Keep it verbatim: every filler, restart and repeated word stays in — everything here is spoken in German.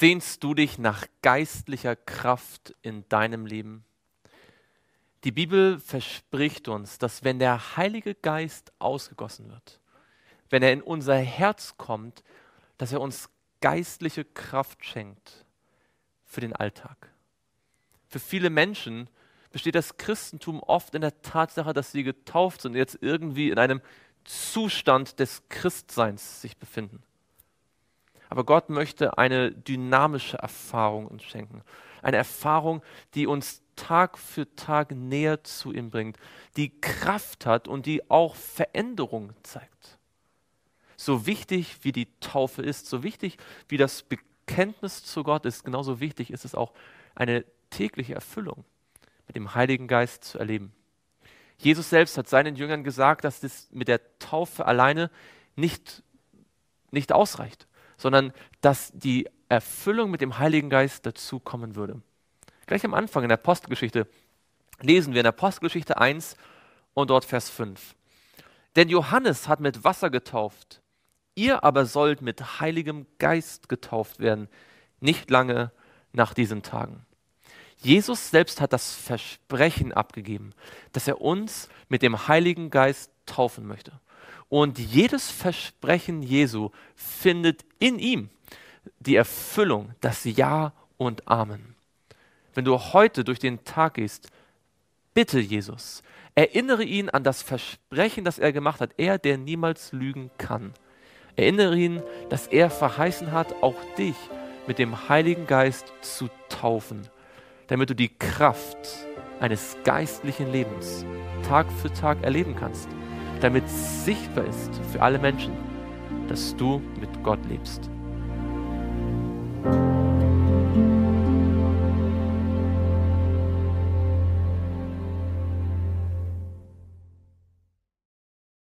Sehnst du dich nach geistlicher Kraft in deinem Leben? Die Bibel verspricht uns, dass wenn der Heilige Geist ausgegossen wird, wenn er in unser Herz kommt, dass er uns geistliche Kraft schenkt für den Alltag. Für viele Menschen besteht das Christentum oft in der Tatsache, dass sie getauft sind und jetzt irgendwie in einem Zustand des Christseins sich befinden. Aber Gott möchte eine dynamische Erfahrung uns schenken. Eine Erfahrung, die uns Tag für Tag näher zu ihm bringt, die Kraft hat und die auch Veränderung zeigt. So wichtig wie die Taufe ist, so wichtig wie das Bekenntnis zu Gott ist, genauso wichtig ist es auch, eine tägliche Erfüllung mit dem Heiligen Geist zu erleben. Jesus selbst hat seinen Jüngern gesagt, dass das mit der Taufe alleine nicht, nicht ausreicht, sondern dass die Erfüllung mit dem Heiligen Geist dazu kommen würde. Gleich am Anfang in der Apostelgeschichte lesen wir in der Apostelgeschichte eins und dort Vers fünf. Denn Johannes hat mit Wasser getauft, ihr aber sollt mit Heiligem Geist getauft werden, nicht lange nach diesen Tagen. Jesus selbst hat das Versprechen abgegeben, dass er uns mit dem Heiligen Geist taufen möchte. Und jedes Versprechen Jesu findet in ihm die Erfüllung, das Ja und Amen. Wenn du heute durch den Tag gehst, bitte Jesus, erinnere ihn an das Versprechen, das er gemacht hat, er, der niemals lügen kann. Erinnere ihn, dass er verheißen hat, auch dich mit dem Heiligen Geist zu taufen, damit du die Kraft eines geistlichen Lebens Tag für Tag erleben kannst, damit sichtbar ist für alle Menschen, dass du mit Gott lebst.